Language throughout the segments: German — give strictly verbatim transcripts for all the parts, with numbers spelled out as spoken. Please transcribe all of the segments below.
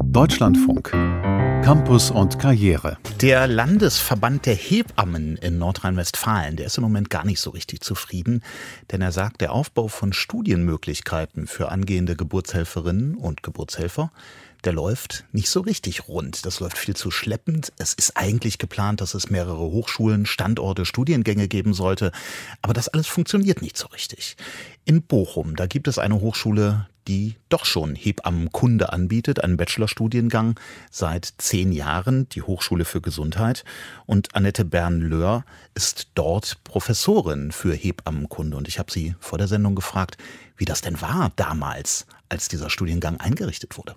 Deutschlandfunk. Campus und Karriere. Der Landesverband der Hebammen in Nordrhein-Westfalen, der ist im Moment gar nicht so richtig zufrieden, denn er sagt, der Aufbau von Studienmöglichkeiten für angehende Geburtshelferinnen und Geburtshelfer, der läuft nicht so richtig rund. Das läuft viel zu schleppend. Es ist eigentlich geplant, dass es mehrere Hochschulen, Standorte, Studiengänge geben sollte. Aber das alles funktioniert nicht so richtig. In Bochum, da gibt es eine Hochschule, die doch schon Hebammenkunde anbietet, einen Bachelorstudiengang seit zehn Jahren, die Hochschule für Gesundheit. Und Annette Bernlöhr ist dort Professorin für Hebammenkunde. Und ich habe sie vor der Sendung gefragt, wie das denn war damals, als dieser Studiengang eingerichtet wurde.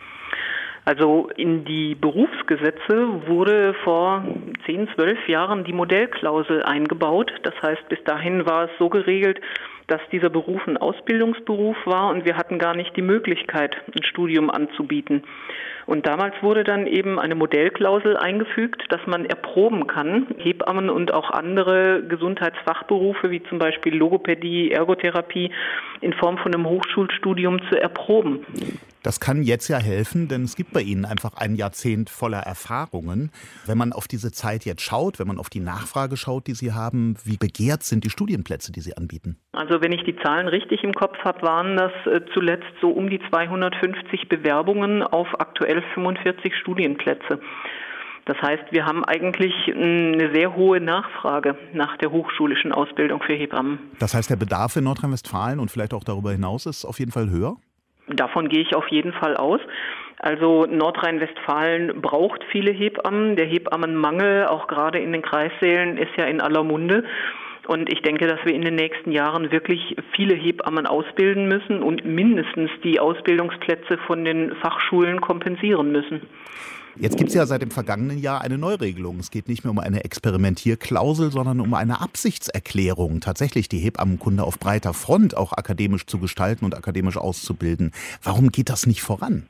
Also in die Berufsgesetze wurde vor zehn, zwölf Jahren die Modellklausel eingebaut. Das heißt, bis dahin war es so geregelt, dass dieser Beruf ein Ausbildungsberuf war und wir hatten gar nicht die Möglichkeit, ein Studium anzubieten. Und damals wurde dann eben eine Modellklausel eingefügt, dass man erproben kann, Hebammen und auch andere Gesundheitsfachberufe wie zum Beispiel Logopädie, Ergotherapie in Form von einem Hochschulstudium zu erproben. Das kann jetzt ja helfen, denn es gibt bei Ihnen einfach ein Jahrzehnt voller Erfahrungen. Wenn man auf diese Zeit jetzt schaut, wenn man auf die Nachfrage schaut, die Sie haben, wie begehrt sind die Studienplätze, die Sie anbieten? Also wenn ich die Zahlen richtig im Kopf habe, waren das zuletzt so um die zweihundertfünfzig Bewerbungen auf aktuell fünfundvierzig Studienplätze. Das heißt, wir haben eigentlich eine sehr hohe Nachfrage nach der hochschulischen Ausbildung für Hebammen. Das heißt, der Bedarf in Nordrhein-Westfalen und vielleicht auch darüber hinaus ist auf jeden Fall höher? Davon gehe ich auf jeden Fall aus. Also Nordrhein-Westfalen braucht viele Hebammen. Der Hebammenmangel, auch gerade in den Kreissälen, ist ja in aller Munde. Und ich denke, dass wir in den nächsten Jahren wirklich viele Hebammen ausbilden müssen und mindestens die Ausbildungsplätze von den Fachschulen kompensieren müssen. Jetzt gibt es ja seit dem vergangenen Jahr eine Neuregelung. Es geht nicht mehr um eine Experimentierklausel, sondern um eine Absichtserklärung, tatsächlich die Hebammenkunde auf breiter Front auch akademisch zu gestalten und akademisch auszubilden. Warum geht das nicht voran?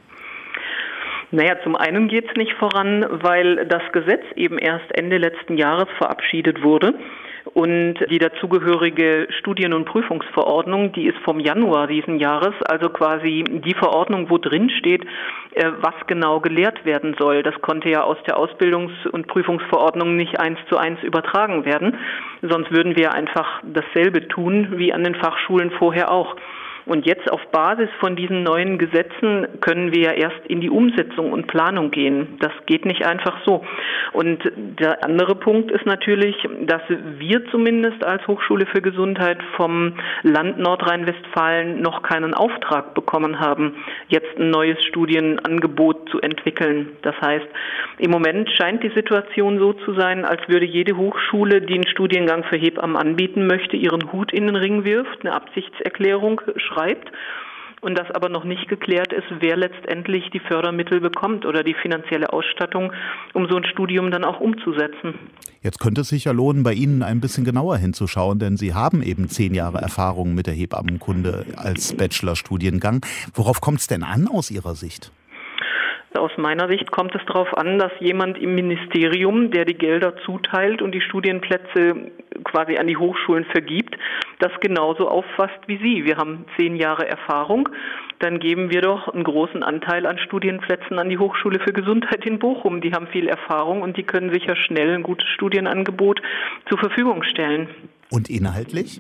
Naja, zum einen geht es nicht voran, weil das Gesetz eben erst Ende letzten Jahres verabschiedet wurde. Und die dazugehörige Studien- und Prüfungsverordnung, die ist vom Januar diesen Jahres, also quasi die Verordnung, wo drin steht, was genau gelehrt werden soll. Das konnte ja aus der Ausbildungs- und Prüfungsverordnung nicht eins zu eins übertragen werden. Sonst würden wir einfach dasselbe tun wie an den Fachschulen vorher auch. Und jetzt auf Basis von diesen neuen Gesetzen können wir ja erst in die Umsetzung und Planung gehen. Das geht nicht einfach so. Und der andere Punkt ist natürlich, dass wir zumindest als Hochschule für Gesundheit vom Land Nordrhein-Westfalen noch keinen Auftrag bekommen haben, jetzt ein neues Studienangebot zu entwickeln. Das heißt, im Moment scheint die Situation so zu sein, als würde jede Hochschule, die einen Studiengang für Hebammen anbieten möchte, ihren Hut in den Ring wirft, eine Absichtserklärung schreibt. schreibt und das aber noch nicht geklärt ist, wer letztendlich die Fördermittel bekommt oder die finanzielle Ausstattung, um so ein Studium dann auch umzusetzen. Jetzt könnte es sich ja lohnen, bei Ihnen ein bisschen genauer hinzuschauen, denn Sie haben eben zehn Jahre Erfahrung mit der Hebammenkunde als Bachelorstudiengang. Worauf kommt es denn an aus Ihrer Sicht? Aus meiner Sicht kommt es darauf an, dass jemand im Ministerium, der die Gelder zuteilt und die Studienplätze quasi an die Hochschulen vergibt, das genauso auffasst wie Sie. Wir haben zehn Jahre Erfahrung, dann geben wir doch einen großen Anteil an Studienplätzen an die Hochschule für Gesundheit in Bochum. Die haben viel Erfahrung und die können sicher schnell ein gutes Studienangebot zur Verfügung stellen. Und inhaltlich?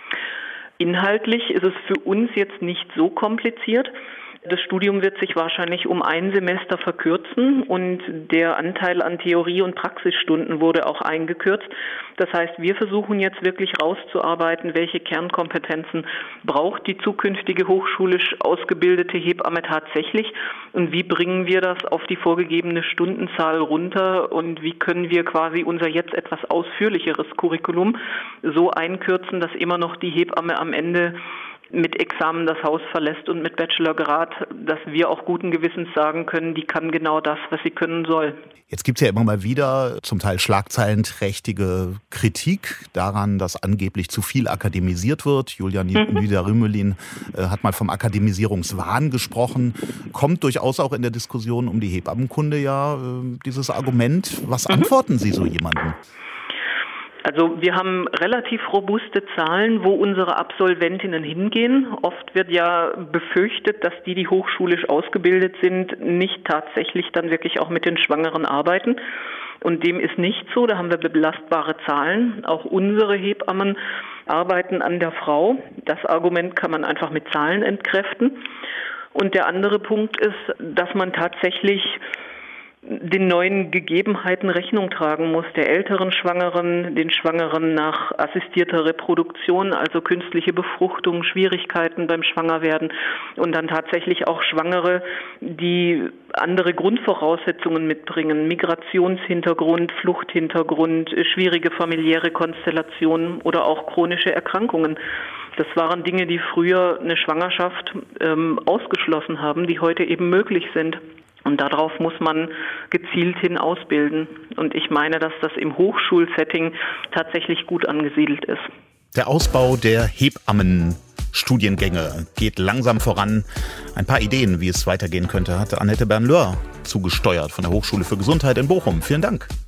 Inhaltlich ist es für uns jetzt nicht so kompliziert. Das Studium wird sich wahrscheinlich um ein Semester verkürzen und der Anteil an Theorie- und Praxisstunden wurde auch eingekürzt. Das heißt, wir versuchen jetzt wirklich rauszuarbeiten, welche Kernkompetenzen braucht die zukünftige hochschulisch ausgebildete Hebamme tatsächlich und wie bringen wir das auf die vorgegebene Stundenzahl runter und wie können wir quasi unser jetzt etwas ausführlicheres Curriculum so einkürzen, dass immer noch die Hebamme am Ende mit Examen das Haus verlässt und mit Bachelorgrad, dass wir auch guten Gewissens sagen können, die kann genau das, was sie können soll. Jetzt gibt es ja immer mal wieder zum Teil schlagzeilenträchtige Kritik daran, dass angeblich zu viel akademisiert wird. Julia Niederrümelin äh, hat mal vom Akademisierungswahn gesprochen. Kommt durchaus auch in der Diskussion um die Hebammenkunde ja äh, dieses Argument. Was antworten Sie so jemandem? Also wir haben relativ robuste Zahlen, wo unsere Absolventinnen hingehen. Oft wird ja befürchtet, dass die, die hochschulisch ausgebildet sind, nicht tatsächlich dann wirklich auch mit den Schwangeren arbeiten. Und dem ist nicht so, da haben wir belastbare Zahlen. Auch unsere Hebammen arbeiten an der Frau. Das Argument kann man einfach mit Zahlen entkräften. Und der andere Punkt ist, dass man tatsächlich den neuen Gegebenheiten Rechnung tragen muss, der älteren Schwangeren, den Schwangeren nach assistierter Reproduktion, also künstliche Befruchtung, Schwierigkeiten beim Schwangerwerden und dann tatsächlich auch Schwangere, die andere Grundvoraussetzungen mitbringen, Migrationshintergrund, Fluchthintergrund, schwierige familiäre Konstellationen oder auch chronische Erkrankungen. Das waren Dinge, die früher eine Schwangerschaft ähm, ausgeschlossen haben, die heute eben möglich sind. Und darauf muss man gezielt hin ausbilden. Und ich meine, dass das im Hochschulsetting tatsächlich gut angesiedelt ist. Der Ausbau der Hebammenstudiengänge geht langsam voran. Ein paar Ideen, wie es weitergehen könnte, hatte Annette Bernlöhr zugesteuert von der Hochschule für Gesundheit in Bochum. Vielen Dank.